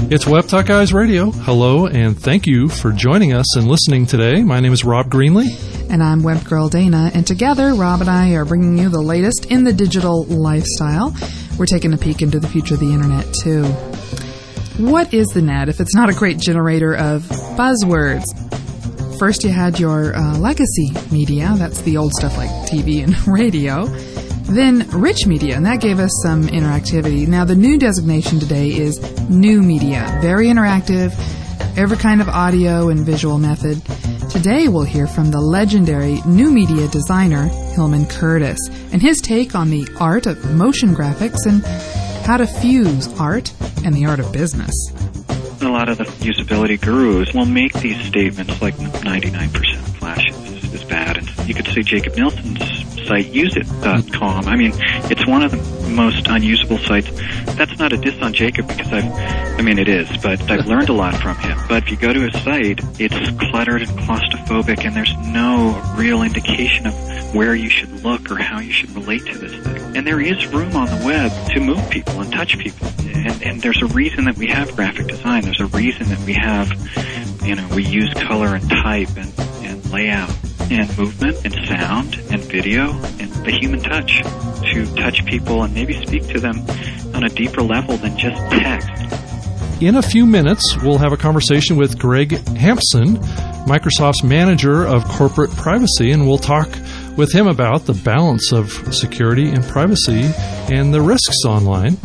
It's Web Talk Guys Radio. Hello, and thank you for joining us and listening today. My name is Rob Greenlee. And I'm Web Girl Dana. And together, Rob and I are bringing you the latest in the digital lifestyle. We're taking a peek into the future of the Internet, too. What is the net if it's not a great generator of buzzwords? First, you had your legacy media. That's the old stuff like TV and radio. Then rich media, and that gave us some interactivity. Now, the new designation today is new media. Very interactive, every kind of audio and visual method. Today, we'll hear from the legendary new media designer, Hillman Curtis, and his take on the art of motion graphics and how to fuse art and the art of business. A lot of the usability gurus will make these statements like 99% flash is bad. And you could say Jacob Nielsen's site, useit.com. I mean, it's one of the most unusable sites. That's not a diss on Jacob because it is, but I've learned a lot from him. But if you go to his site, it's cluttered and claustrophobic, and there's no real indication of where you should look or how you should relate to this thing. And there is room on the web to move people and touch people. And there's a reason that we have graphic design. There's a reason that we have, we use color and type and layout and movement and sound and video and the human touch to touch people and maybe speak to them on a deeper level than just text. In a few minutes, we'll have a conversation with Greg Hampson, Microsoft's manager of corporate privacy, and we'll talk with him about the balance of security and privacy and the risks online.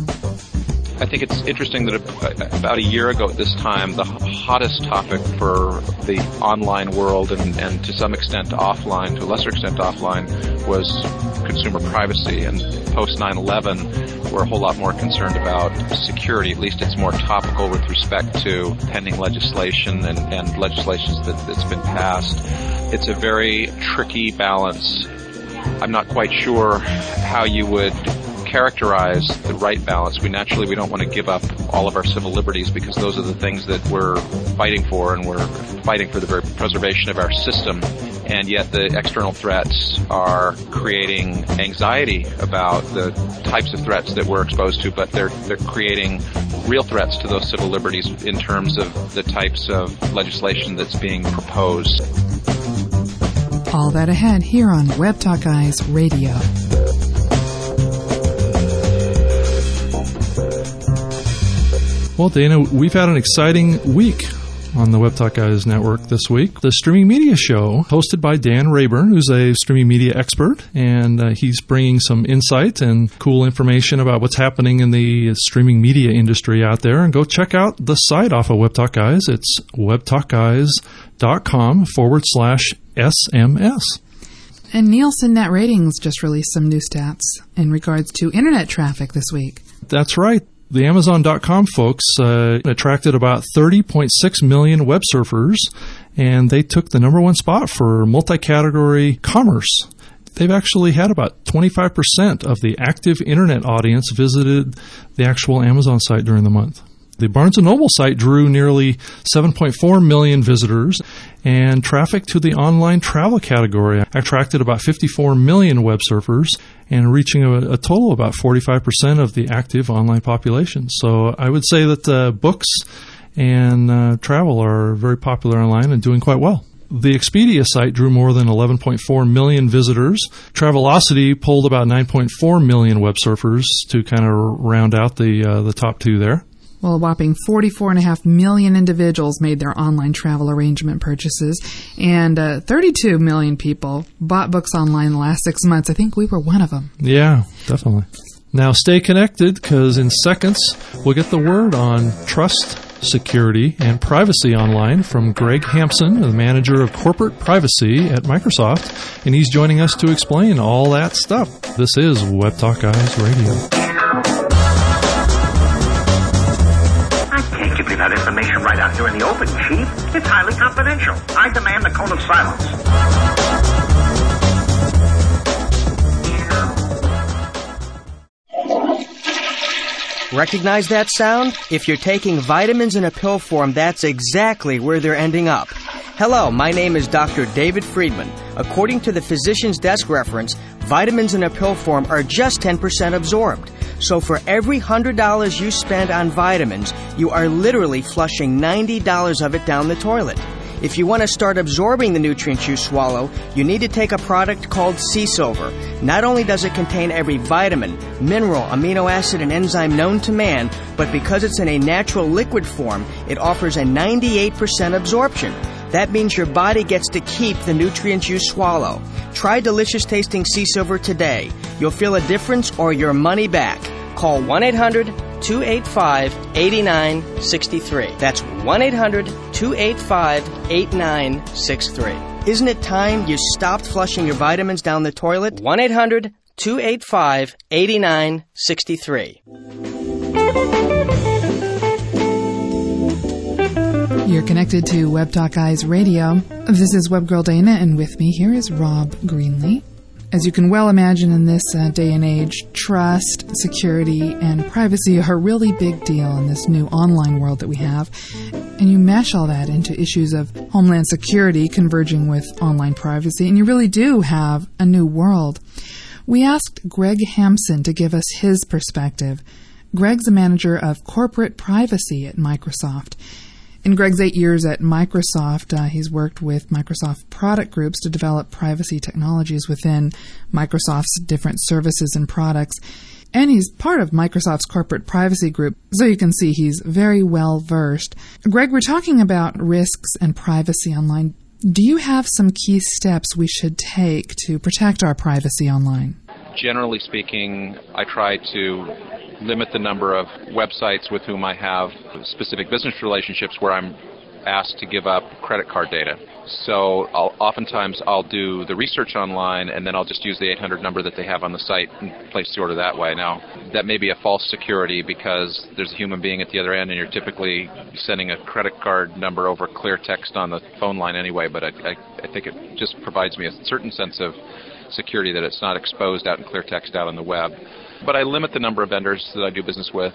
I think it's interesting that about a year ago at this time, the hottest topic for the online world and to some extent offline, to a lesser extent offline, was consumer privacy. And post 9/11, we're a whole lot more concerned about security. At least it's more topical with respect to pending legislation and legislation that's been passed. It's a very tricky balance. I'm not quite sure how you would characterize the right balance. We don't want to give up all of our civil liberties because those are the things that we're fighting for, and we're fighting for the very preservation of our system. And yet the external threats are creating anxiety about the types of threats that we're exposed to, but they're creating real threats to those civil liberties in terms of the types of legislation that's being proposed. All that ahead here on Web Talk Guys Radio. Well, Dana, we've had an exciting week on the Web Talk Guys Network this week. The Streaming Media Show, hosted by Dan Rayburn, who's a streaming media expert, and he's bringing some insight and cool information about what's happening in the streaming media industry out there. And go check out the site off of Web Talk Guys. It's webtalkguys.com/SMS. And Nielsen Net Ratings just released some new stats in regards to internet traffic this week. That's right. The Amazon.com folks attracted about 30.6 million web surfers, and they took the number one spot for multi-category commerce. They've actually had about 25% of the active internet audience visited the actual Amazon site during the month. The Barnes & Noble site drew nearly 7.4 million visitors, and traffic to the online travel category attracted about 54 million web surfers, and reaching a total of about 45% of the active online population. So I would say that books and travel are very popular online and doing quite well. The Expedia site drew more than 11.4 million visitors. Travelocity pulled about 9.4 million web surfers to kind of round out the top two there. Well, a whopping 44.5 million individuals made their online travel arrangement purchases, and 32 million people bought books online the last 6 months. I think we were one of them. Yeah, definitely. Now stay connected, because in seconds we'll get the word on trust, security, and privacy online from Greg Hampson, the manager of corporate privacy at Microsoft, and he's joining us to explain all that stuff. This is Web Talk Guys Radio. That information right out here in the open, Chief. It's highly confidential. I demand a cone of silence. Recognize that sound? If you're taking vitamins in a pill form, that's exactly where they're ending up. Hello, my name is Dr. David Friedman. According to the Physician's Desk reference, vitamins in a pill form are just 10% absorbed. So for every $100 you spend on vitamins, you are literally flushing $90 of it down the toilet. If you want to start absorbing the nutrients you swallow, you need to take a product called Sea Silver. Not only does it contain every vitamin, mineral, amino acid, and enzyme known to man, but because it's in a natural liquid form, it offers a 98% absorption. That means your body gets to keep the nutrients you swallow. Try delicious tasting Sea Silver today. You'll feel a difference or your money back. Call 1-800-285-8963. That's 1-800-285-8963. Isn't it time you stopped flushing your vitamins down the toilet? 1-800-285-8963. You're connected to Web Talk Eyes Radio. This is Web Girl Dana, and with me here is Rob Greenlee. As you can well imagine, in this day and age, trust, security, and privacy are a really big deal in this new online world that we have. And you mesh all that into issues of homeland security converging with online privacy, and you really do have a new world. We asked Greg Hampson to give us his perspective. Greg's a manager of corporate privacy at Microsoft. In Greg's 8 years at Microsoft, he's worked with Microsoft product groups to develop privacy technologies within Microsoft's different services and products. And he's part of Microsoft's corporate privacy group, so you can see he's very well versed. Greg, we're talking about risks and privacy online. Do you have some key steps we should take to protect our privacy online? Generally speaking, I try to limit the number of websites with whom I have specific business relationships where I'm asked to give up credit card data. So oftentimes I'll do the research online, and then I'll just use the 800 number that they have on the site and place the order that way. Now, that may be a false security because there's a human being at the other end, and you're typically sending a credit card number over clear text on the phone line anyway, but I think it just provides me a certain sense of security that it's not exposed out in clear text out on the web. But I limit the number of vendors that I do business with.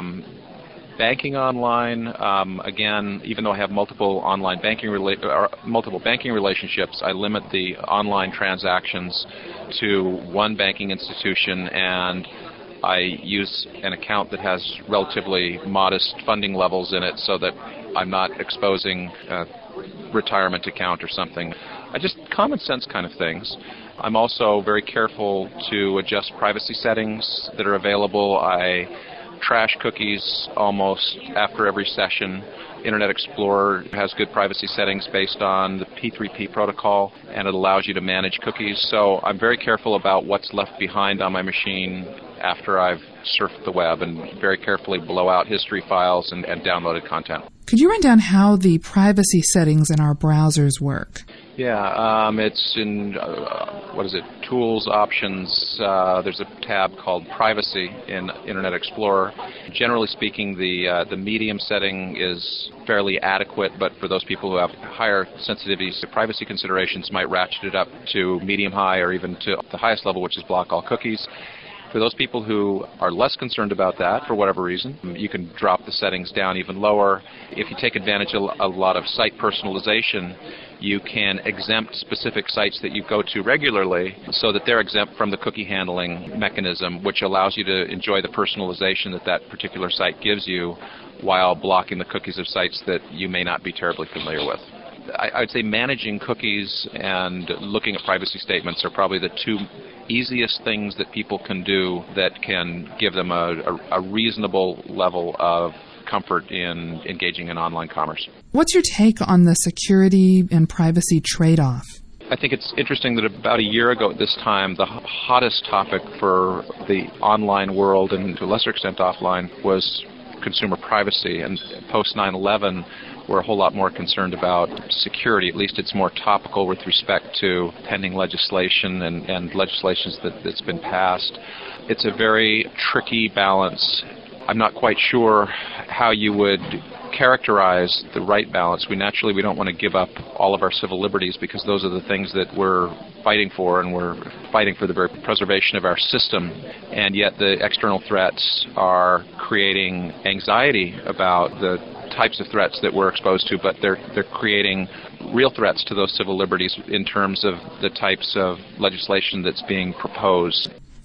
Banking online, again, even though I have multiple banking relationships, I limit the online transactions to one banking institution, and I use an account that has relatively modest funding levels in it so that I'm not exposing a retirement account or something. Just common sense kind of things. I'm also very careful to adjust privacy settings that are available. I trash cookies almost after every session. Internet Explorer has good privacy settings based on the P3P protocol, and it allows you to manage cookies. So I'm very careful about what's left behind on my machine after I've surfed the web, and very carefully blow out history files and downloaded content. Could you run down how the privacy settings in our browsers work? Yeah, it's in, Tools, Options. There's a tab called Privacy in Internet Explorer. Generally speaking, the medium setting is fairly adequate, but for those people who have higher sensitivities to privacy considerations, might ratchet it up to medium high or even to the highest level, which is block all cookies. For those people who are less concerned about that, for whatever reason, you can drop the settings down even lower. If you take advantage of a lot of site personalization, you can exempt specific sites that you go to regularly so that they're exempt from the cookie handling mechanism, which allows you to enjoy the personalization that particular site gives you while blocking the cookies of sites that you may not be terribly familiar with. I would say managing cookies and looking at privacy statements are probably the two easiest things that people can do that can give them a reasonable level of comfort in engaging in online commerce. What's your take on the security and privacy trade-off? I think it's interesting that about a year ago at this time, the hottest topic for the online world, and to a lesser extent offline, was consumer privacy. And post 9/11, we're a whole lot more concerned about security. At least it's more topical with respect to pending legislation and legislation that's been passed. It's a very tricky balance. I'm not quite sure how you would characterize the right balance. We don't want to give up all of our civil liberties because those are the things that we're fighting for, and we're fighting for the very preservation of our system. And yet the external threats are creating anxiety about the types of threats that we're exposed to, but they're creating real threats to those civil liberties in terms of the types of legislation that's being proposed.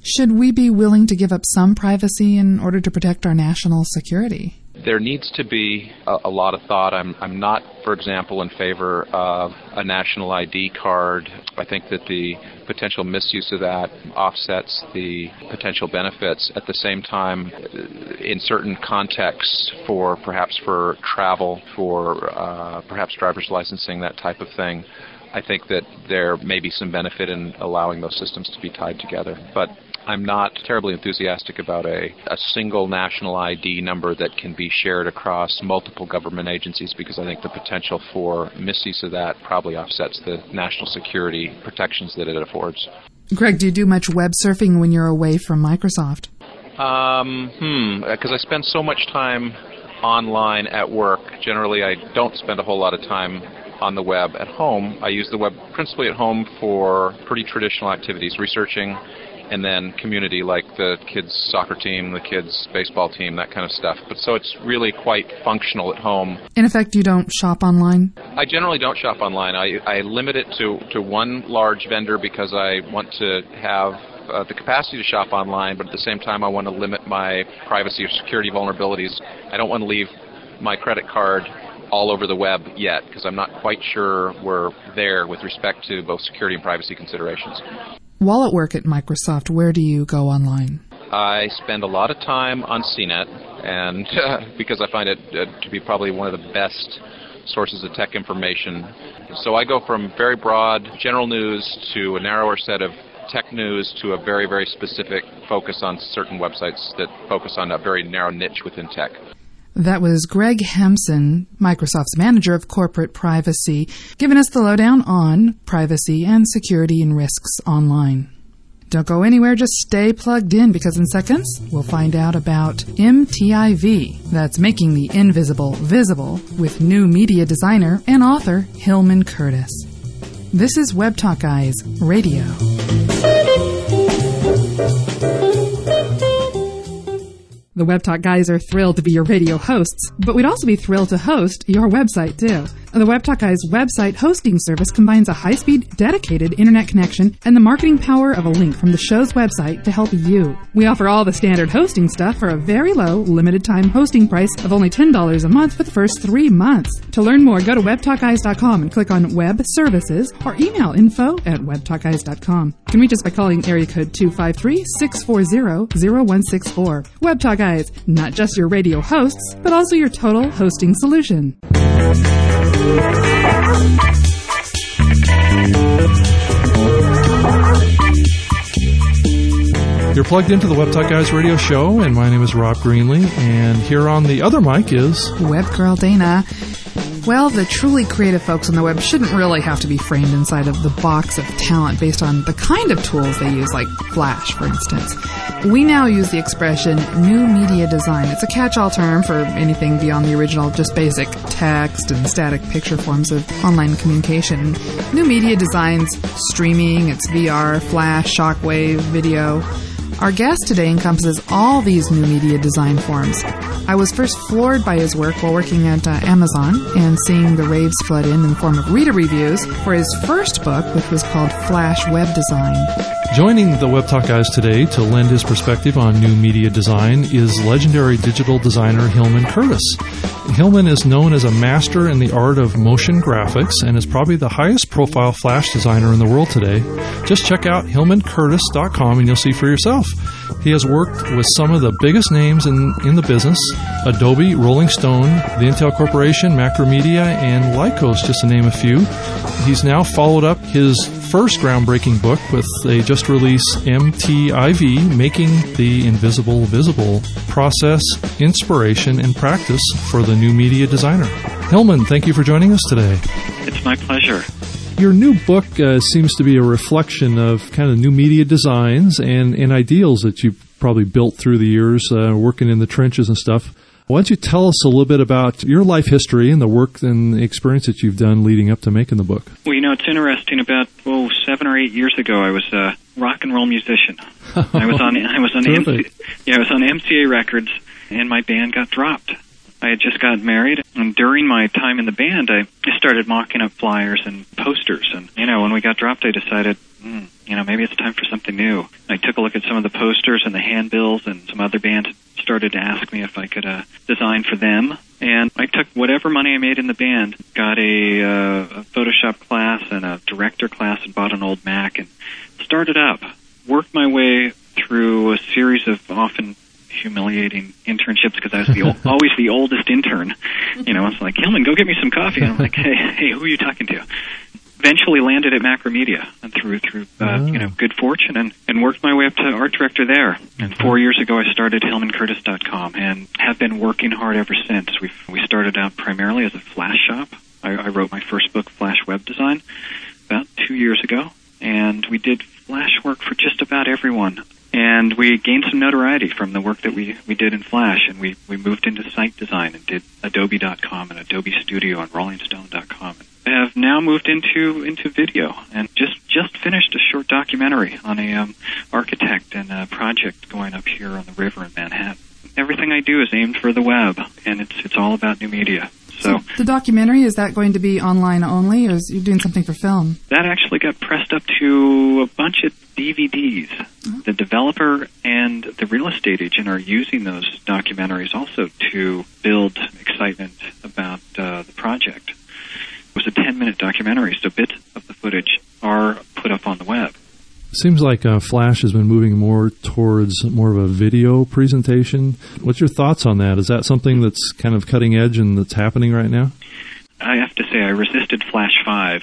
Should we be willing to give up some privacy in order to protect our national security? There needs to be a lot of thought. I'm not, for example, in favor of a national ID card. I think that the potential misuse of that offsets the potential benefits. At the same time, in certain contexts, perhaps for travel, for perhaps driver's licensing, that type of thing, I think that there may be some benefit in allowing those systems to be tied together. But I'm not terribly enthusiastic about a single national ID number that can be shared across multiple government agencies, because I think the potential for misuse of that probably offsets the national security protections that it affords. Greg, do you do much web surfing when you're away from Microsoft? Because I spend so much time online at work. Generally, I don't spend a whole lot of time on the web at home. I use the web principally at home for pretty traditional activities, researching, and then community, like the kids' soccer team, the kids' baseball team, that kind of stuff. But so it's really quite functional at home. In effect, you don't shop online? I generally don't shop online. I limit it to one large vendor because I want to have the capacity to shop online, but at the same time I want to limit my privacy or security vulnerabilities. I don't want to leave my credit card all over the web yet, because I'm not quite sure we're there with respect to both security and privacy considerations. While at work at Microsoft, where do you go online? I spend a lot of time on CNET, and because I find it to be probably one of the best sources of tech information. So I go from very broad general news to a narrower set of tech news to a very, very specific focus on certain websites that focus on a very narrow niche within tech. That was Greg Hempson, Microsoft's Manager of Corporate Privacy, giving us the lowdown on privacy and security and risks online. Don't go anywhere, just stay plugged in, because in seconds we'll find out about MTIV, that's Making the Invisible Visible, with new media designer and author Hillman Curtis. This is Web Talk Guys Radio. The Web Talk Guys are thrilled to be your radio hosts, but we'd also be thrilled to host your website, too. The Web Talk Guys website hosting service combines a high-speed, dedicated internet connection and the marketing power of a link from the show's website to help you. We offer all the standard hosting stuff for a very low, limited-time hosting price of only $10 a month for the first 3 months. To learn more, go to webtalkguys.com and click on Web Services or email info@webtalkguys.com. You can reach us by calling area code 253-640-0164. Web Talk Guys, not just your radio hosts, but also your total hosting solution. You're plugged into the Web Talk Guys radio show, and my name is Rob Greenlee, and here on the other mic is Web Girl Dana. Well, the truly creative folks on the web shouldn't really have to be framed inside of the box of talent based on the kind of tools they use, like Flash, for instance. We now use the expression new media design. It's a catch-all term for anything beyond the original, just basic text and static picture forms of online communication. New media designs streaming, it's VR, Flash, shockwave, video. Our guest today encompasses all these new media design forms. I was first floored by his work while working at Amazon and seeing the raves flood in the form of reader reviews for his first book, which was called Flash Web Design. Joining the Web Talk Guys today to lend his perspective on new media design is legendary digital designer Hillman Curtis. Hillman is known as a master in the art of motion graphics and is probably the highest profile Flash designer in the world today. Just check out hillmancurtis.com and you'll see for yourself. He has worked with some of the biggest names in the business: Adobe, Rolling Stone, the Intel Corporation, Macromedia, and Lycos, just to name a few. He's now followed up his first groundbreaking book with a just-released MTIV, Making the Invisible Visible, Process, Inspiration, and Practice for the New Media Designer. Hillman, thank you for joining us today. It's my pleasure. Your new book seems to be a reflection of kind of new media designs and ideals that you've probably built through the years, working in the trenches and stuff. Why don't you tell us a little bit about your life history and the work and the experience that you've done leading up to making the book? Well, it's interesting. About 7 or 8 years ago, I was a rock and roll musician. I was on MCA Records, and my band got dropped. I had just gotten married, and during my time in the band, I started mocking up flyers and posters. And when we got dropped, I decided maybe it's time for something new. I took a look at some of the posters and the handbills, and some other bands started to ask me if I could design for them. And I took whatever money I made in the band, got a Photoshop class and a director class, and bought an old Mac and started up. Worked my way through a series of often humiliating internships because I was always the oldest intern. It's like, Hillman, go get me some coffee. And I'm like, hey, who are you talking to? Eventually landed at Macromedia and through good fortune and worked my way up to art director there. And 4 years ago I started HillmanCurtis.com and have been working hard ever since. We started out primarily as a Flash shop. I wrote my first book, Flash Web Design, about 2 years ago, and we did Flash work for just about everyone. And we gained some notoriety from the work that we did in Flash, and we moved into site design and did Adobe.com and Adobe Studio and RollingStone.com. And have now moved into video and just finished a short documentary on a architect and a project going up here on the river in Manhattan. Everything I do is aimed for the web, and it's all about new media. So the documentary, is that going to be online only, or is you doing something for film? That actually got pressed up to a bunch of DVDs. Oh. The developer and the real estate agent are using those documentaries also to build excitement about the project. It was a 10-minute documentary, so bits of the footage are put up on the web. Seems like Flash has been moving more towards more of a video presentation. What's your thoughts on that? Is that something that's kind of cutting edge and that's happening right now? I have to say I resisted Flash 5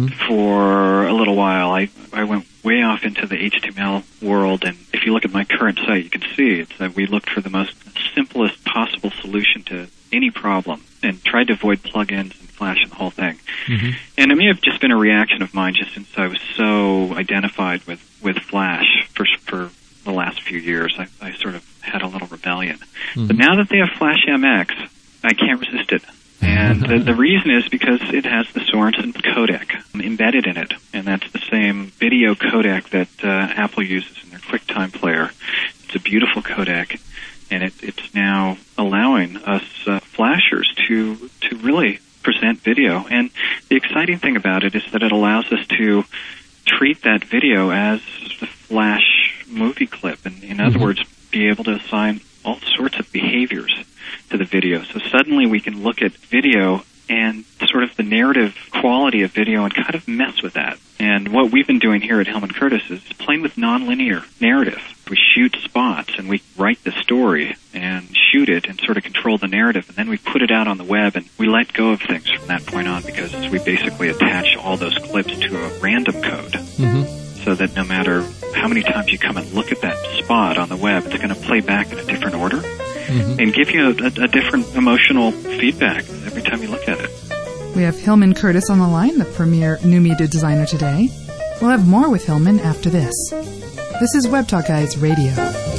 for a little while. I went way off into the HTML world, and if you look at my current site, you can see it's that we looked for the most simplest possible solution to any problem and tried to avoid plugins and Flash and the whole thing. Mm-hmm. And it may have just been a reaction of mine just since I was so identified with Flash for the last few years. I sort of had a little rebellion. Mm-hmm. But now that they have Flash MX, I can't resist it. And the reason is because it has the Sorensen codec embedded in it, and that's the same video codec that Apple uses in their QuickTime player. It's a beautiful codec, and it's now allowing us flashers to really present video. And the exciting thing about it is that it allows us to treat that video as the Flash movie clip, and in other words, be able to assign all sorts of behaviors to the video. So suddenly we can look at video and sort of the narrative quality of video and kind of mess with that. And what we've been doing here at Hillman Curtis is playing with nonlinear narrative. We shoot spots and we write the story and shoot it and sort of control the narrative, and then we put it out on the web and we let go of things from that point on because we basically attach all those clips to a random code. So that no matter how many times you come and look at that spot on the web, it's going to play back in a different order and give you a different emotional feedback every time you look at it. We have Hillman Curtis on the line, the premier new media designer today. We'll have more with Hillman after this. This is Web Talk Guys Radio.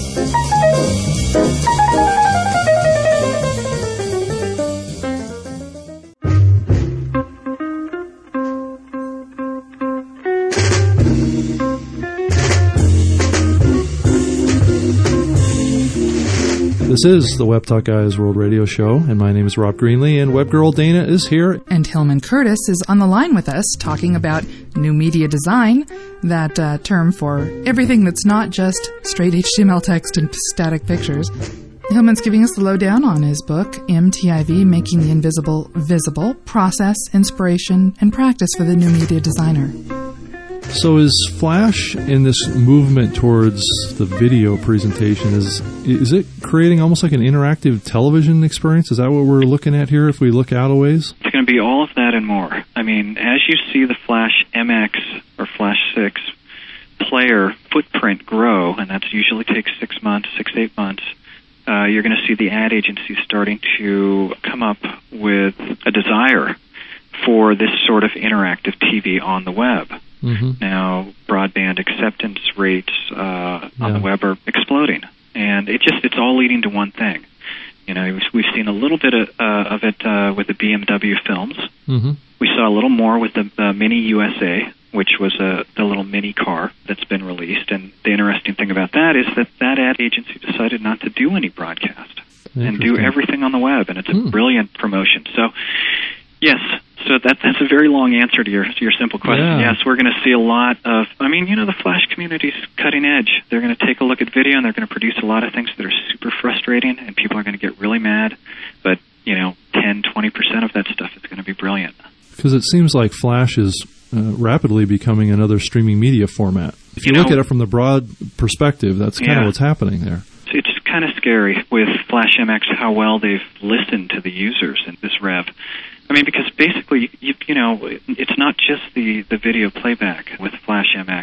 This is the Web Talk Guys World Radio Show, and my name is Rob Greenlee, and Web Girl Dana is here. And Hillman Curtis is on the line with us, talking about new media design, that term for everything that's not just straight HTML text and static pictures. Hillman's giving us the lowdown on his book, MTIV, Making the Invisible Visible, Process, Inspiration, and Practice for the New Media Designer. So is Flash in this movement towards the video presentation, is it creating almost like an interactive television experience? Is that what we're looking at here if we look out a ways? It's going to be all of that and more. I mean, as you see the Flash MX or Flash 6 player footprint grow, and that usually takes 6 months, 8 months, you're going to see the ad agencies starting to come up with a desire for this sort of interactive TV on the web. Now, broadband acceptance rates on the web are exploding, and it's all leading to one thing. You know, we've seen a little bit of it with the BMW films. We saw a little more with the Mini USA, which was the little mini car that's been released. And the interesting thing about that is that ad agency decided not to do any broadcast and do everything on the web, and it's a brilliant promotion. So, yes, So that's a very long answer to your simple question. Yeah. Yes, we're going to see a lot of, the Flash community's cutting edge. They're going to take a look at video, and they're going to produce a lot of things that are super frustrating, and people are going to get really mad. But, 10, 20% of that stuff is going to be brilliant. Because it seems like Flash is rapidly becoming another streaming media format. If you look at it from the broad perspective, that's kind of what's happening there. It's kind of scary with Flash MX how well they've listened to the users in this rev. Because basically, it's not just the video playback with Flash MX.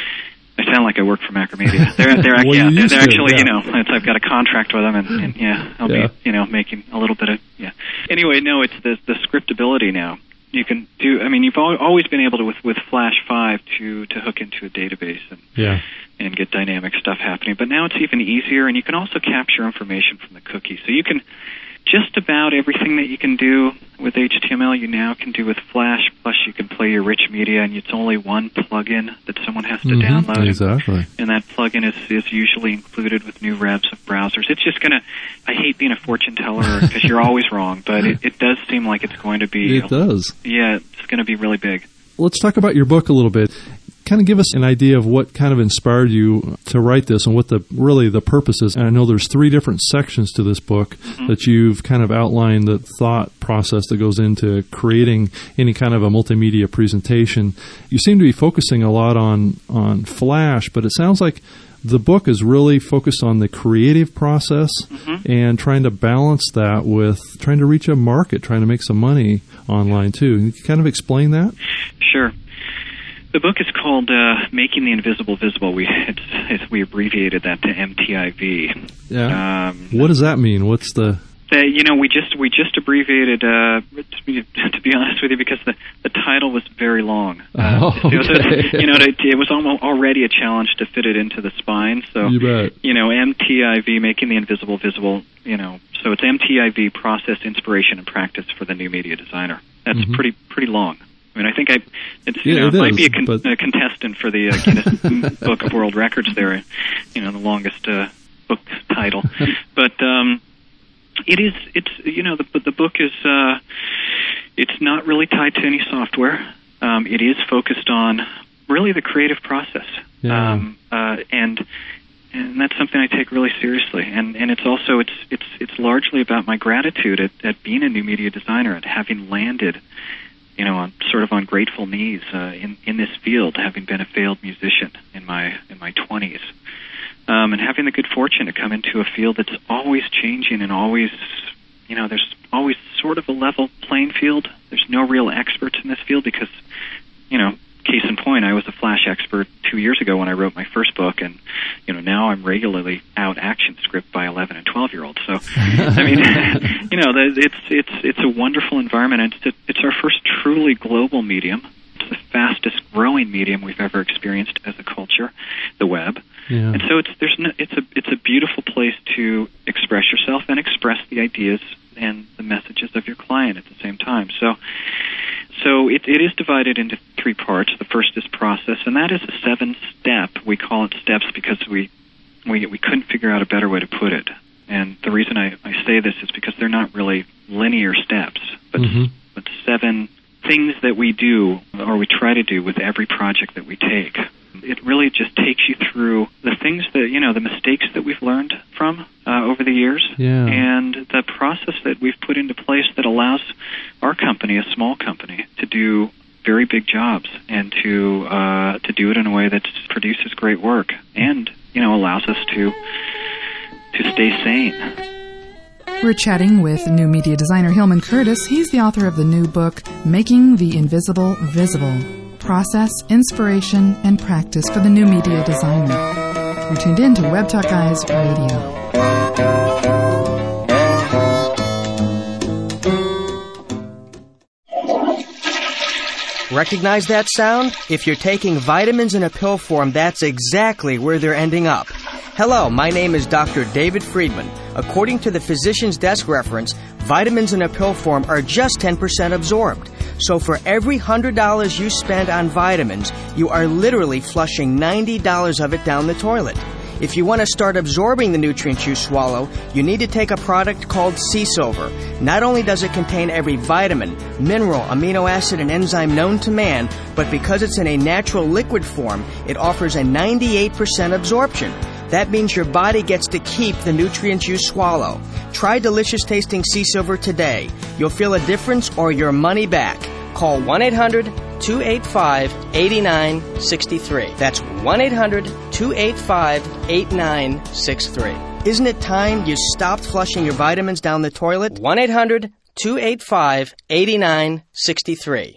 I sound like I work for Macromedia. They're actually, I've got a contract with them, and I'll be, making a little bit of, Anyway, no, it's the scriptability now. You can do, you've always been able to, with Flash 5, to hook into a database and get dynamic stuff happening. But now it's even easier, and you can also capture information from the cookie. So you can, just about everything that you can do with HTML, you now can do with Flash. Plus, you can play your rich media, and it's only one plugin that someone has to download. Exactly. And that plugin is usually included with new revs of browsers. It's just going to, I hate being a fortune teller because you're always wrong, but it does seem like it's going to be. It does. Yeah, it's going to be really big. Let's talk about your book a little bit. Kind of give us an idea of what kind of inspired you to write this and what the purpose is. And I know there's 3 different sections to this book that you've kind of outlined the thought process that goes into creating any kind of a multimedia presentation. You seem to be focusing a lot on Flash, but it sounds like the book is really focused on the creative process and trying to balance that with trying to reach a market, trying to make some money online too. Can you kind of explain that? Sure. The book is called Making the Invisible Visible. We abbreviated that to MTIV. Yeah. What does that mean? What's the... we just abbreviated, to be honest with you, because the title was very long. It was already a challenge to fit it into the spine. So, you bet. MTIV, Making the Invisible Visible, so it's MTIV, Process, Inspiration, and Practice for the New Media Designer. That's pretty long. I think it might be a contestant for the Guinness Book of World Records there, the longest book title. But the book is it's not really tied to any software. It is focused on really the creative process. And that's something I take really seriously. And it's also it's largely about my gratitude at being a new media designer and having landed on grateful knees in this field, having been a failed musician in my 20s, and having the good fortune to come into a field that's always changing and always, there's always sort of a level playing field. There's no real experts in this field because, case in point, I was a Flash expert 2 years ago when I wrote my first book, and now I'm regularly out action script by 11 and 12-year-olds. So, it's a wonderful environment, and it's our first truly global medium. It's the fastest growing medium we've ever experienced as a culture, the web. Yeah. And so it's a beautiful place to express yourself and express the ideas and the messages of your client at the same time. So it is divided into 3 parts. The first is process, and that is a 7-step. We call it steps because we couldn't figure out a better way to put it. And the reason I say this is because they're not really linear steps, but 7 things that we do or we try to do with every project that we take. It really just takes you through the things that, the mistakes that we've learned from over the years, and the process that we've put into place that allows our company, a small company, to do very big jobs and to do it in a way that produces great work and, allows us to stay sane. We're chatting with new media designer Hillman Curtis. He's the author of the new book, Making the Invisible Visible: Process, Inspiration, and Practice for the New Media Designer. You're tuned in to Web Talk Guys Radio. Recognize that sound? If you're taking vitamins in a pill form, that's exactly where they're ending up. Hello, my name is Dr. David Friedman. According to the Physician's Desk reference, vitamins in a pill form are just 10% absorbed. So for every $100 you spend on vitamins, you are literally flushing $90 of it down the toilet. If you want to start absorbing the nutrients you swallow, you need to take a product called Sea Silver. Not only does it contain every vitamin, mineral, amino acid, and enzyme known to man, but because it's in a natural liquid form, it offers a 98% absorption. That means your body gets to keep the nutrients you swallow. Try delicious tasting Sea Silver today. You'll feel a difference or your money back. Call 1-800-285-8963. That's 1-800-285-8963. Isn't it time you stopped flushing your vitamins down the toilet? 1-800-285-8963.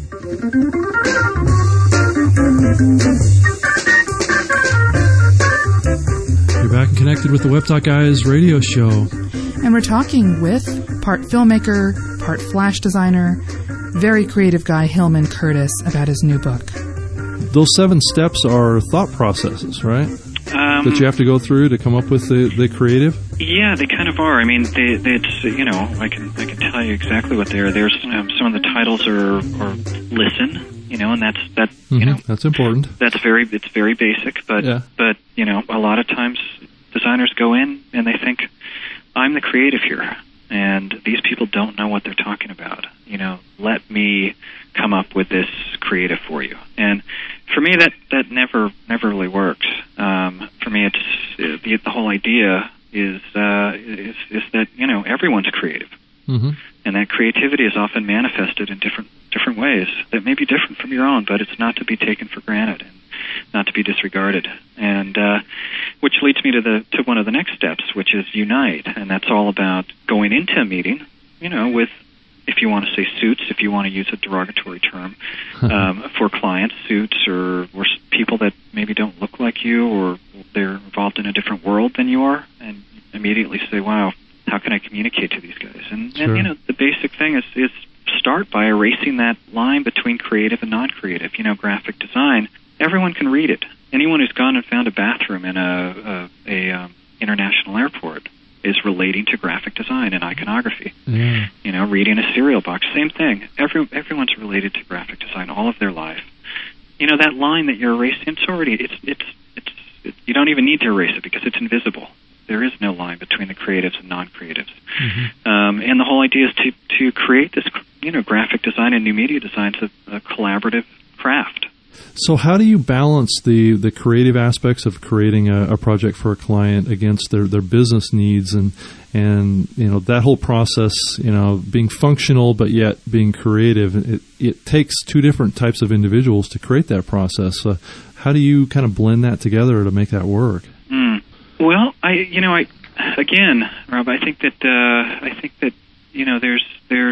You're back and connected with the Web Talk Guys radio show. And we're talking with part filmmaker, part flash designer, very creative guy Hillman Curtis about his new book. Those 7 steps are thought processes, right? That you have to go through to come up with the creative? Yeah, they kind of are. I mean, it's, you know, I can tell you exactly what they are. There's some of the titles are listen, you know, and that's you know, that's important. It's very basic, but you know, a lot of times designers go in and they think, I'm the creative here, and these people don't know what they're talking about. You know, let me come up with this creative for you. And for me, that never really works. For me, it's the whole idea is that, you know, everyone's creative, and that creativity is often manifested in different ways that may be different from your own, but it's not to be taken for granted and not to be disregarded. And which leads me to one of the next steps, which is unite, and that's all about going into a meeting, you know, with, if you want to say suits, if you want to use a derogatory term, for clients, suits or people that maybe don't look like you, or they're involved in a different world than you are, and immediately say, wow, how can I communicate to these guys? And you know, the basic thing is start by erasing that line between creative and non-creative. You know, graphic design, everyone can read it. Anyone who's gone and found a bathroom in a international airport is relating to graphic design and iconography. You know, reading a cereal box, same thing. Everyone's related to graphic design all of their life. You know, that line that you're erasing, it's already, you don't even need to erase it because it's invisible. There is no line between the creatives and non-creatives. And the whole idea is to create this, you know, graphic design and new media design is a collaborative craft. So how do you balance the creative aspects of creating a project for a client against their business needs and you know, that whole process, you know, being functional but yet being creative? It takes 2 different types of individuals to create that process. How do you kind of blend that together to make that work? Well, again, Rob, I think that you know, there's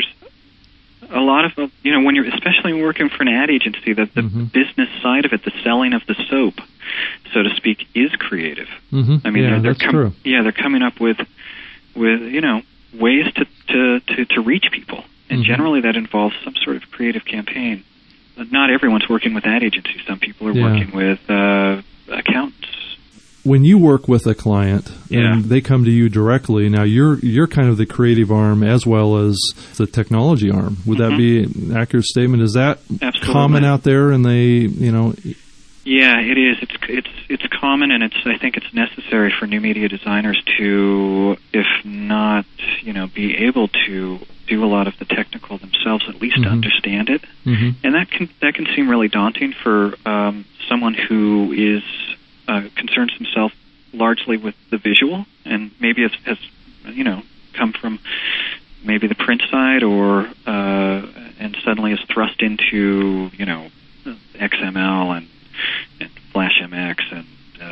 a lot of, you know, when you're especially working for an ad agency, that the business side of it, the selling of the soap, so to speak, is creative. I mean, they're coming up with you know, ways to reach people, and generally that involves some sort of creative campaign. But not everyone's working with ad agencies. Some people are working with accountants. When you work with a client and they come to you directly, now you're kind of the creative arm as well as the technology arm. Would that be an accurate statement? Is that common out there? And they, you know, yeah, it is. It's common, and I think it's necessary for new media designers to, if not, you know, be able to do a lot of the technical themselves, at least to understand it. And that can seem really daunting for someone who is concerns himself largely with the visual, and maybe has you know, come from maybe the print side, or and suddenly is thrust into, you know, XML and Flash MX and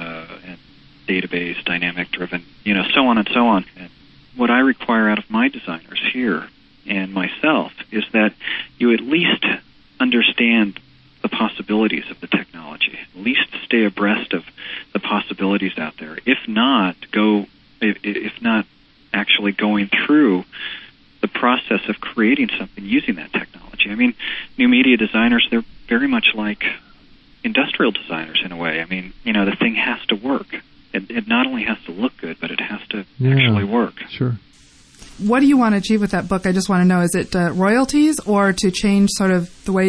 database, dynamic driven, you know, so on and so on. And what I require out of my designers here and myself is that you at least understand the possibilities of the technology, at least stay abreast of the possibilities out there. If not actually going through the process of creating something using that technology. I mean, new media designers, they're very much like industrial designers in a way. I mean, you know, the thing has to work. It not only has to look good, but it has to actually work. Sure. What do you want to achieve with that book? I just want to know, is it royalties, or to change sort of the way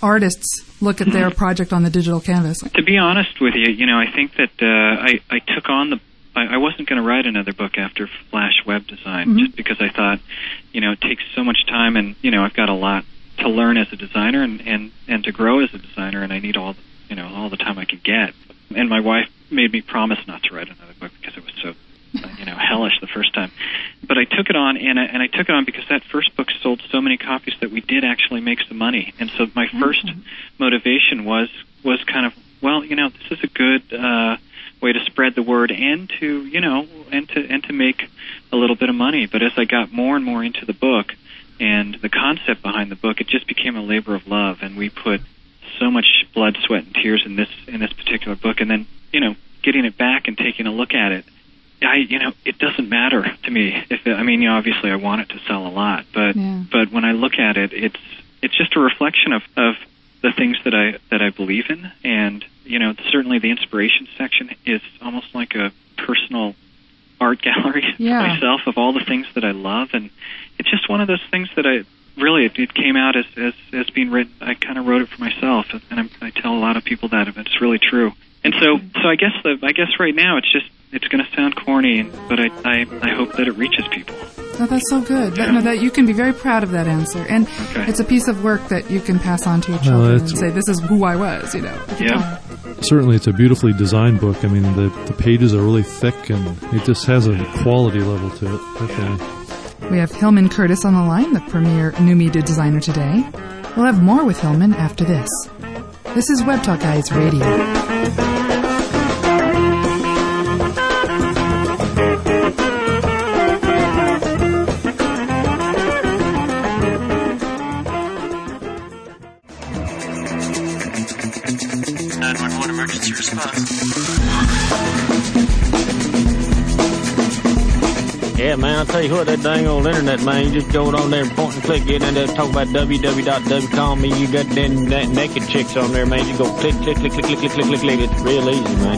artists look at their project on the digital canvas? To be honest with you, I think that I took on I wasn't going to write another book after Flash web design, just because I thought, it takes so much time, and I've got a lot to learn as a designer and to grow as a designer, and I need all the time I could get. And my wife made me promise not to write another book because it was so hellish the first time. But I took it on, and I took it on because that first book sold so many copies that we did actually make some money. And so my first motivation was kind of, this is a good way to spread the word and to make a little bit of money. But as I got more and more into the book and the concept behind the book, it just became a labor of love, and we put so much blood, sweat, and tears in this particular book. And then getting it back and taking a look at it, it doesn't matter to me. Obviously I want it to sell a lot, but when I look at it, it's just a reflection of the things that I believe in, and certainly the inspiration section is almost like a personal art gallery myself of all the things that I love, and it's just one of those things that it came out as being written. I kind of wrote it for myself, and I tell a lot of people that, but it's really true. And so I guess right now it's going to sound corny, but I hope that it reaches people. Oh, that's so good. That you can be very proud of that answer, and it's a piece of work that you can pass on to your children and say, "This is who I was." Yeah. Certainly, it's a beautifully designed book. I mean, the pages are really thick, and it just has a quality level to it. Okay. We have Hillman Curtis on the line, the premier new media designer today. We'll have more with Hillman after this. This is Web Talk Guys Radio. Emergency response. Yeah, man, I'll tell you what, that dang old internet, man, you just go on there and point and click, get in there, talk about www.com, you got them naked chicks on there, man, you go click, click, click, click, click, click, click, click, click, it's real easy, man.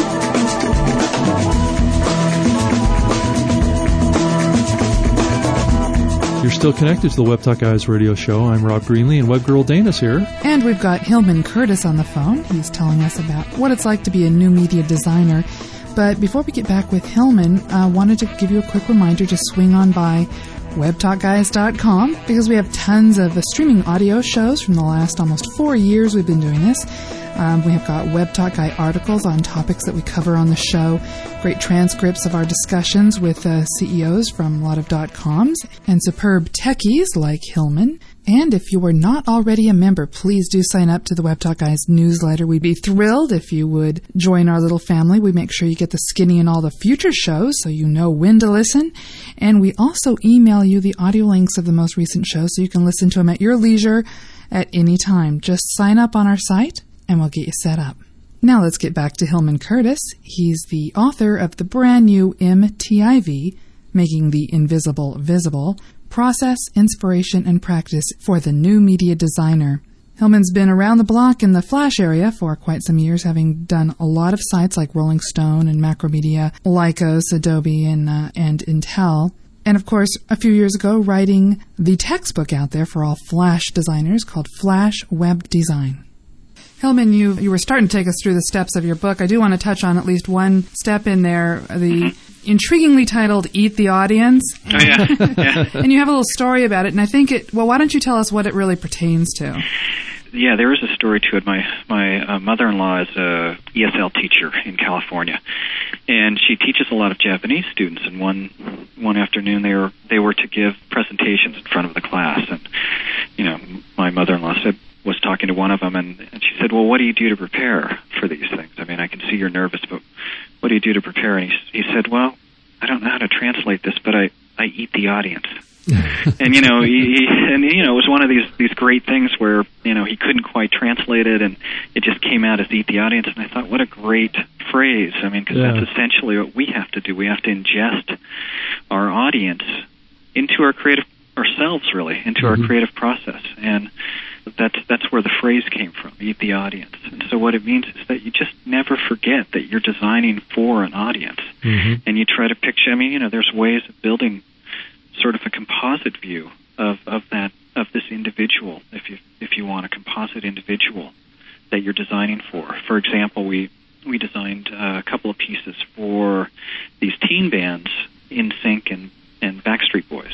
You're still connected to the Web Talk Guys radio show. I'm Rob Greenlee, and Web Girl Dana's here. And we've got Hillman Curtis on the phone. He's telling us about what it's like to be a new media designer. But before we get back with Hillman, I wanted to give you a quick reminder to swing on by webtalkguys.com, because we have tons of streaming audio shows from the last almost 4 years we've been doing this. We have got Web Talk Guy articles on topics that we cover on the show, great transcripts of our discussions with CEOs from a lot of .coms, and superb techies like Hillman. And if you are not already a member, please do sign up to the Web Talk Guys newsletter. We'd be thrilled if you would join our little family. We make sure you get the skinny and all the future shows so you know when to listen. And we also email you the audio links of the most recent shows so you can listen to them at your leisure at any time. Just sign up on our site and we'll get you set up. Now let's get back to Hillman Curtis. He's the author of the brand new MTIV, Making the Invisible Visible, Process, Inspiration, and Practice for the New Media Designer. Hillman's been around the block in the Flash area for quite some years, having done a lot of sites like Rolling Stone and Macromedia, Lycos, Adobe, and Intel. And of course, a few years ago, writing the textbook out there for all Flash designers called Flash Web Design. Hillman, you were starting to take us through the steps of your book. I do want to touch on at least one step in there, the intriguingly titled Eat the Audience. Oh, yeah. And you have a little story about it, and I think why don't you tell us what it really pertains to? Yeah, there is a story to it. My mother-in-law is a ESL teacher in California, and she teaches a lot of Japanese students. And one afternoon, they were to give presentations in front of the class, and my mother-in-law was talking to one of them, and she said, "Well, what do you do to prepare for these things? I mean, I can see you're nervous, but what do you do to prepare?" And he said, "Well, I don't know how to translate this, but I eat the audience." And it was one of these great things where he couldn't quite translate it, and it just came out as "eat the audience." And I thought, what a great phrase! I mean, because that's essentially what we have to do. We have to ingest our audience into our our creative process, and that's where the phrase came from, eat the audience. And so what it means is that you just never forget that you're designing for an audience. And you try to picture, there's ways of building sort of a composite view of this individual, if you want a composite individual that you're designing for. For example, we designed a couple of pieces for these teen bands, NSYNC and Backstreet Boys.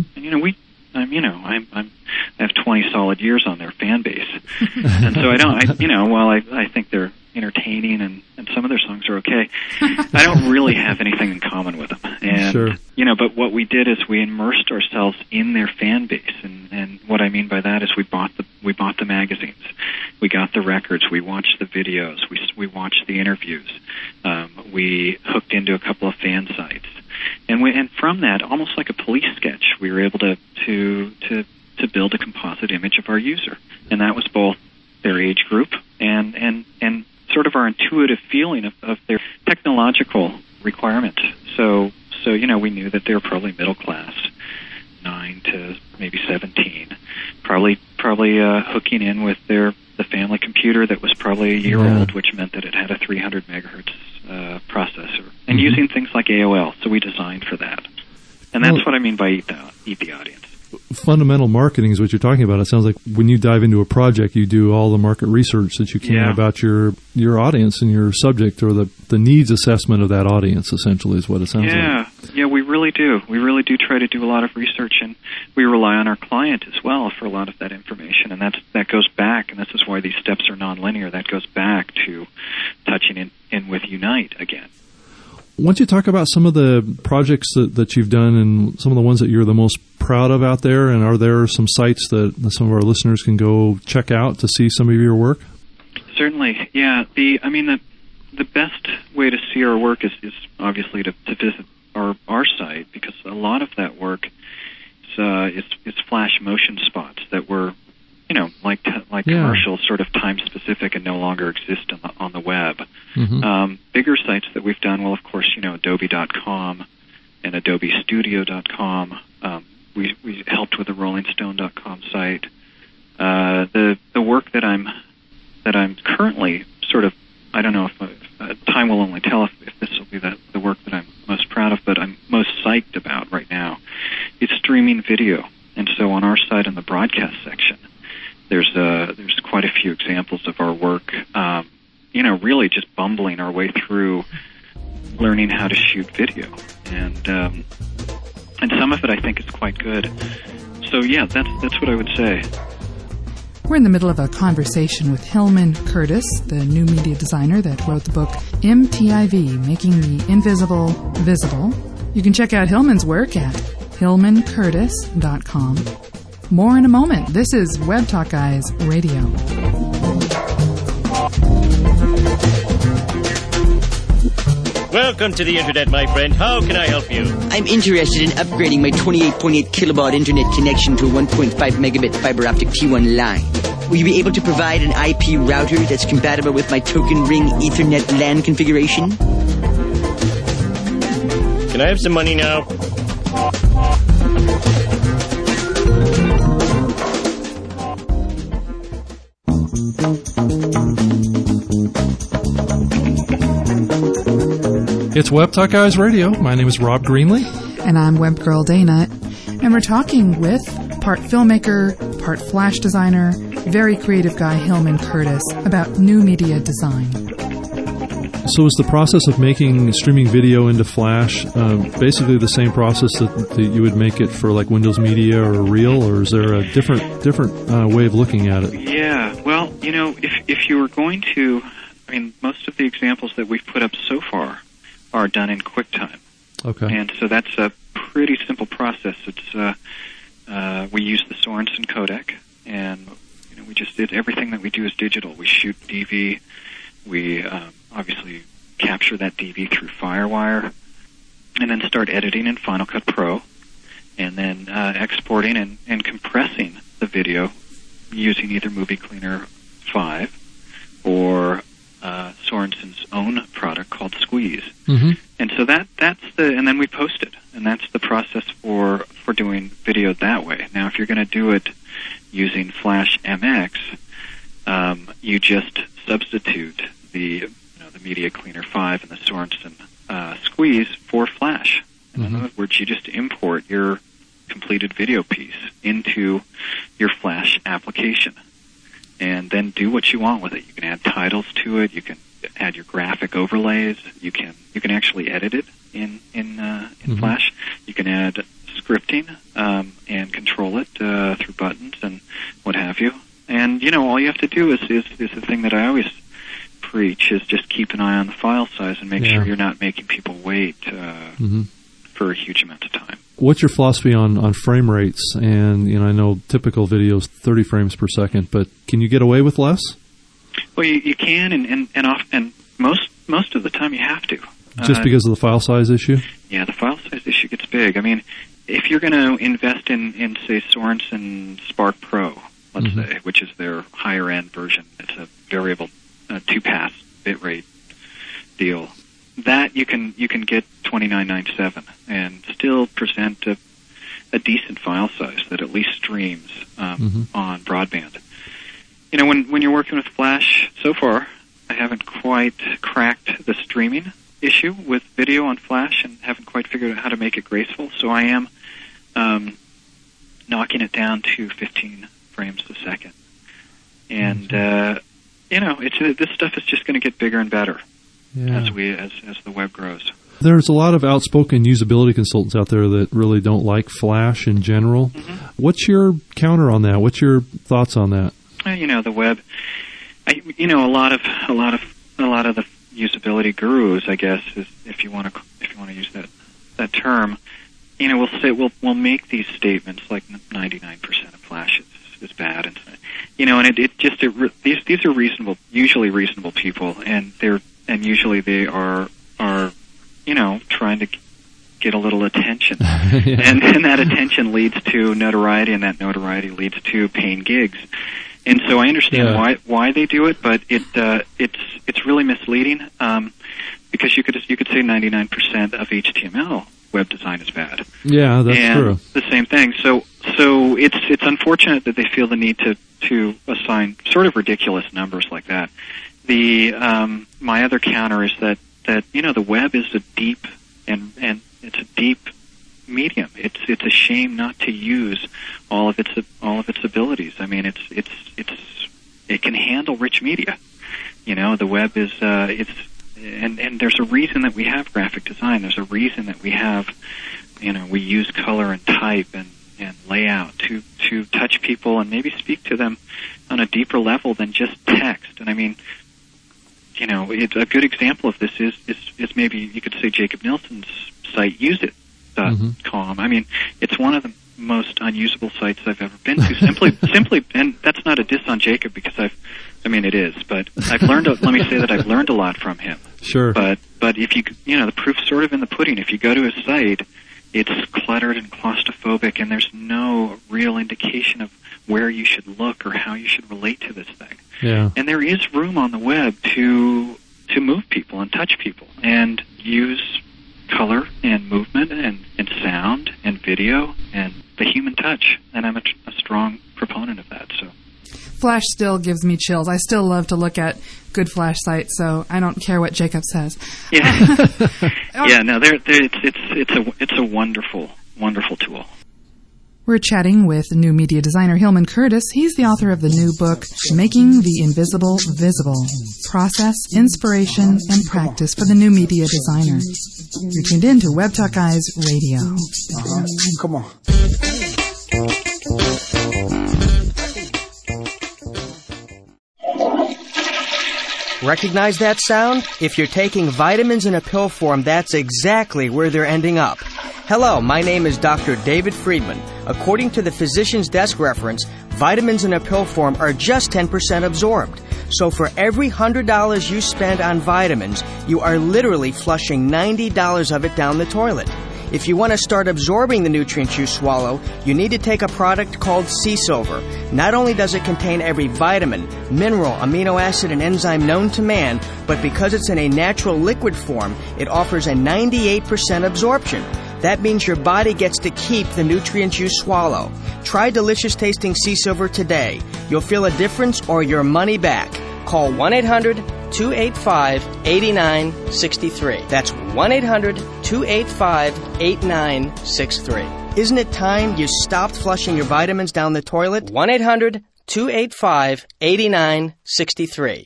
And I have 20 solid years on their fan base, and so while I think they're entertaining and some of their songs are okay, I don't really have anything in common with them. And sure. But what we did is we immersed ourselves in their fan base, and what I mean by that is we bought the magazines, we got the records, we watched the videos, we watched the interviews, we hooked into a couple of fan sites, and from that, almost like a police sketch, we were able to build a composite image of our user, and that was both their age group and sort of our intuitive feeling of their technological requirement. So we knew that they were probably middle class, 9 to maybe 17, probably hooking in with the family computer that was probably a year old, which meant that it had a 300 megahertz processor, and using things like AOL. So we designed for that, and that's what I mean by eat the audience. Fundamental marketing is what you're talking about. It sounds like when you dive into a project, you do all the market research that you can about your audience and your subject, or the needs assessment of that audience, essentially, is what it sounds like. Yeah, we really do. We really do try to do a lot of research, and we rely on our client as well for a lot of that information, and that goes back, and this is why these steps are nonlinear, that goes back to touching in with Unite again. Why don't you talk about some of the projects that you've done and some of the ones that you're the most proud of out there, and are there some sites that some of our listeners can go check out to see some of your work? Certainly, yeah. The best way to see our work is obviously to visit our site, because a lot of that work is flash motion spots that were, like commercials, sort of time specific and no longer exist on the web. Mm-hmm. Bigger sites that we've done, well, of course, Adobe.com and AdobeStudio.com. We helped with the RollingStone.com site. The work that I'm currently sort of, I don't know if time will only tell if this will be the work that I'm most proud of, but I'm most psyched about right now. It's streaming video, and so on our site in the broadcast section, there's quite a few examples of our work. Really just bumbling our way through learning how to shoot video, and some of it I think is quite good. So yeah, that's what I would say. We're in the middle of a conversation with Hillman Curtis, the new media designer that wrote the book MTIV, Making the Invisible Visible. You can check out Hillman's work at hillmancurtis.com. More in a moment. This is Web Talk Guys Radio. Welcome to the Internet, my friend. How can I help you? I'm interested in upgrading my 28.8 kilobaud Internet connection to a 1.5 megabit fiber optic T1 line. Will you be able to provide an IP router that's compatible with my Token Ring Ethernet LAN configuration? Can I have some money now? It's Web Talk Guys Radio. My name is Rob Greenlee. And I'm Web Girl Dana. And we're talking with part filmmaker, part flash designer, very creative guy Hillman Curtis about new media design. So is the process of making streaming video into Flash basically the same process that you would make it for like Windows Media or Reel, or is there a different way of looking at it? Yeah, well, if you were going to, most of the examples that we've put up so far are done in QuickTime. Okay. And so that's a pretty simple process. It's we use the Sorensen codec, and we just did everything that we do is digital. We shoot DV, we obviously capture that DV through FireWire, and then start editing in Final Cut Pro, and then exporting and compressing the video using either Movie Cleaner 5 or Sorensen's own product called Squeeze. Mm-hmm. And so and then we post it, and that's the process for doing video that way. Now, if you're going to do it using Flash MX, you just substitute the Media Cleaner 5 and the Sorensen Squeeze for Flash. In other words, you just import your completed video piece into your Flash application, and then do what you want with it. You can add titles to it. You can add your graphic overlays. You can actually edit it in Flash. You can add scripting and control it through buttons and what have you. And all you have to do is the thing that I always preach, is just keep an eye on the file size and make sure you're not making people wait for a huge amount of time. What's your philosophy on frame rates? And I know typical videos 30 frames per second, but can you get away with less? Well, you can, and most of the time you have to. Just because of the file size issue? Yeah, the file size issue gets big. I mean, if you're going to invest in say, Sorensen Spark Pro, let's say, which is their higher-end version, it's a variable 2-pass bitrate deal, that you can get 2997 and still present a decent file size that at least streams on broadband. When you're working with Flash, so far, I haven't quite cracked the streaming issue with video on Flash and haven't quite figured out how to make it graceful. So I am knocking it down to 15 frames a second. And, this stuff is just going to get bigger and better as the web grows. There's a lot of outspoken usability consultants out there that really don't like Flash in general. What's your counter on that? What's your thoughts on that? The web. A lot of the usability gurus, I guess, is, if you want to use that term, will say we'll make these statements like 99% of Flash is bad, and these are usually reasonable people, and usually they are trying to get a little attention, and that attention leads to notoriety, and that notoriety leads to paying gigs. And so I understand why they do it, but it's really misleading, because you could say 99% of HTML web design is bad. Yeah, that's true. The same thing. So it's unfortunate that they feel the need to assign sort of ridiculous numbers like that. My other counter is that the web is a deep and it's a deep medium. It's a shame not to use all of its abilities. I mean, it can handle rich media. The web is and there's a reason that we have graphic design. There's a reason that we have we use color and type and layout to touch people and maybe speak to them on a deeper level than just text. And I mean, it's a good example of this is maybe you could say Jacob Nielsen's site, UseIt.com. I mean, it's one of the most unusable sites I've ever been to. Simply, and that's not a diss on Jacob, because it is. But I've learned. Let me say that I've learned a lot from him. Sure. But if the proof's sort of in the pudding. If you go to his site, it's cluttered and claustrophobic, and there's no real indication of where you should look or how you should relate to this thing. Yeah. And there is room on the web to move people and touch people and use color and movement and sound and video and the human touch. And I'm a strong proponent of that. So Flash still gives me chills. I still love to look at good Flash sites, so I don't care what Jacob says. Yeah. It's a wonderful, wonderful tool. We're chatting with new media designer Hillman Curtis. He's the author of the new book, Making the Invisible Visible, Process, Inspiration, and Practice for the New Media Designer. You're tuned in to Web Talk Guys Radio. Come on. Recognize that sound? If you're taking vitamins in a pill form, that's exactly where they're ending up. Hello, my name is Dr. David Friedman. According to the Physician's Desk reference, vitamins in a pill form are just 10% absorbed. So for every $100 you spend on vitamins, you are literally flushing $90 of it down the toilet. If you want to start absorbing the nutrients you swallow, you need to take a product called Sea Silver. Not only does it contain every vitamin, mineral, amino acid, and enzyme known to man, but because it's in a natural liquid form, it offers a 98% absorption. That means your body gets to keep the nutrients you swallow. Try delicious tasting Sea Silver today. You'll feel a difference or your money back. Call 1-800-285-8963. That's 1-800-285-8963. Isn't it time you stopped flushing your vitamins down the toilet? 1-800-285-8963.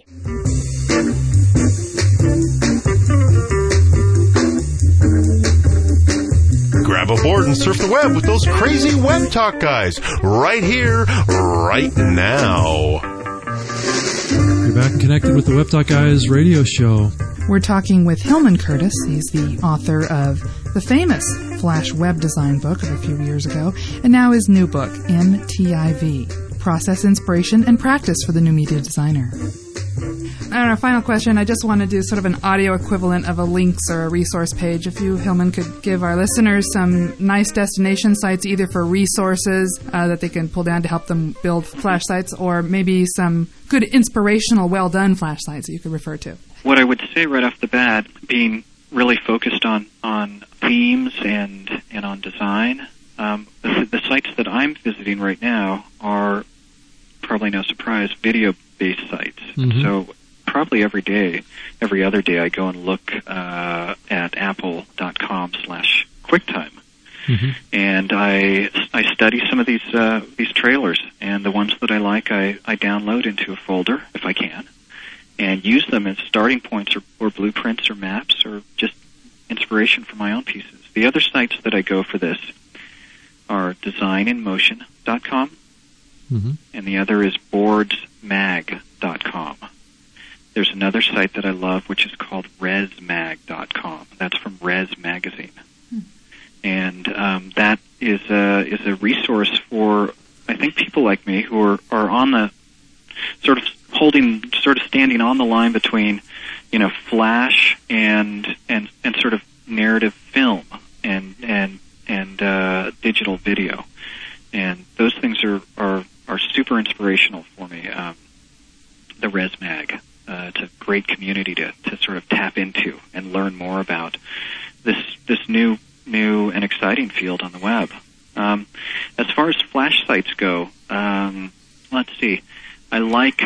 Grab a board and surf the web with those crazy Web Talk guys right here, right now. You're back and connected with the Web Talk Guys radio show. We're talking with Hillman Curtis. He's the author of the famous Flash web design book of a few years ago, and now his new book, MTIV, Process, Inspiration, and Practice for the New Media Designer. And our final question, I just want to do sort of an audio equivalent of a links or a resource page. If you, Hillman, could give our listeners some nice destination sites, either for resources that they can pull down to help them build Flash sites, or maybe some good inspirational, well-done Flash sites that you could refer to. What I would say right off the bat, being really focused on themes and on design, the sites that I'm visiting right now are, probably no surprise, video-based sites. Mm-hmm. So probably every other day, I go and look at apple.com/QuickTime. Mm-hmm. And I study some of these trailers, and the ones that I like, I download into a folder if I can, and use them as starting points or blueprints or maps or just inspiration for my own pieces. The other sites that I go for this are designinmotion.com, mm-hmm. and the other is boardsmag.com. There's another site that I love, which is called resmag.com. That's from Res Magazine. And that is a resource for, I think, people like me who are on the sort of standing on the line between, Flash and sort of narrative film and digital video. And those things are super inspirational for me. The ResMag, it's a great community to sort of tap into and learn more about this new and exciting field on the web. As far as Flash sites go, let's see. I like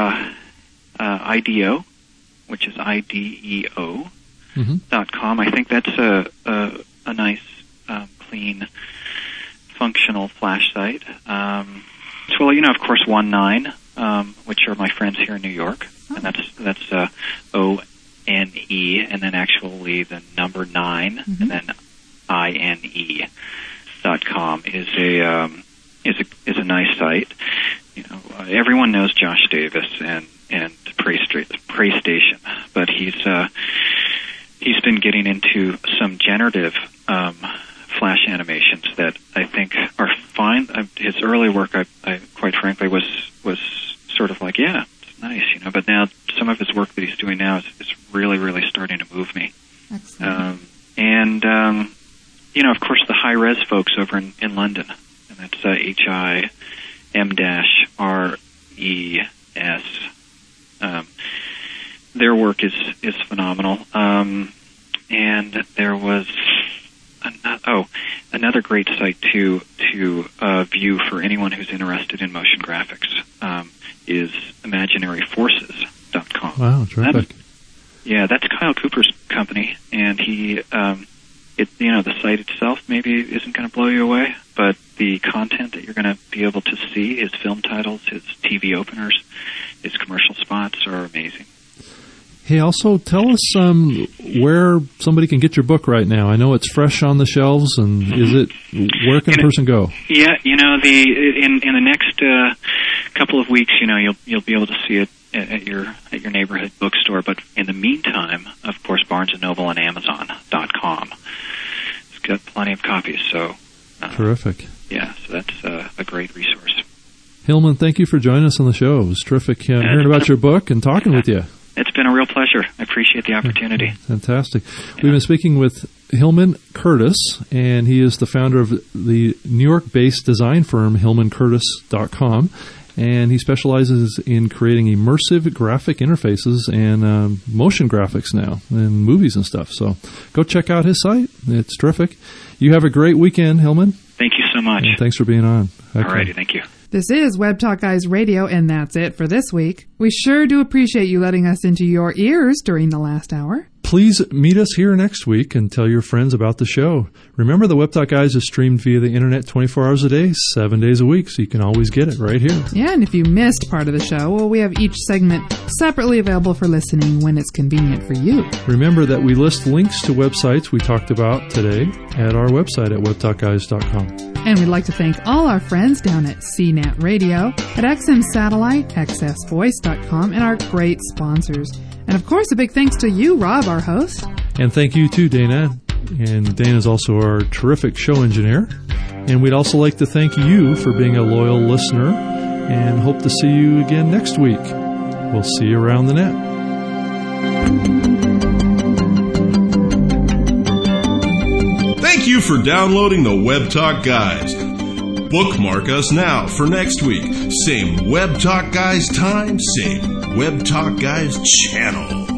IDEO, which is IDEO.com. Mm-hmm. I think that's a nice, clean, functional Flash site. Of course, 19, which are my friends here in New York, and that's ONE, and then actually the number 9, mm-hmm. and then INE.com is a nice site. Everyone knows Josh Davis and Prey Station, but he's been getting into some generative Flash animations that I think are fine. His early work, I quite frankly was sort of like, yeah, it's nice, But now some of his work that he's doing now is really, really starting to move me. Excellent. Of course, the high-res folks over in London, and that's HIM-RES. Their work is phenomenal. And there was another great site to view for anyone who's interested in motion graphics is imaginaryforces.com. Wow, terrific. That's Kyle Cooper's company, and he the site itself maybe isn't going to blow you away, but the content that you're going to be able to see, his film titles, his TV openers, his commercial spots are amazing. Hey, also tell us where somebody can get your book right now. I know it's fresh on the shelves, and where can a person go? Yeah, in the next couple of weeks, you'll be able to see it at your neighborhood bookstore. But in the meantime, of course, Barnes & Noble and Amazon.com. It's got plenty of copies. So terrific. Yeah, so that's a great resource. Hillman, thank you for joining us on the show. It was terrific hearing about your book and talking with you. It's been a real pleasure. I appreciate the opportunity. Fantastic. Yeah. We've been speaking with Hillman Curtis, and he is the founder of the New York-based design firm HillmanCurtis.com, and he specializes in creating immersive graphic interfaces and motion graphics now in movies and stuff. So go check out his site. It's terrific. You have a great weekend, Hillman. Thank you so much. And thanks for being on. Okay. All righty. Thank you. This is Web Talk Guys Radio, and that's it for this week. We sure do appreciate you letting us into your ears during the last hour. please meet us here next week and tell your friends about the show. Remember, the Web Talk Guys is streamed via the internet 24 hours a day, 7 days a week, so you can always get it right here. Yeah, and if you missed part of the show, well, we have each segment separately available for listening when it's convenient for you. Remember that we list links to websites we talked about today at our website at webtalkguys.com. And we'd like to thank all our friends down at CNET Radio, at XM Satellite, XSVoice.com, and our great sponsors. And of course, a big thanks to you, Rob, our host. And thank you too, Dana. And Dana's also our terrific show engineer. And we'd also like to thank you for being a loyal listener and hope to see you again next week. We'll see you around the net. Thank you for downloading the Web Talk Guys. Bookmark us now for next week. Same Web Talk Guys time, same Web Talk Guys channel.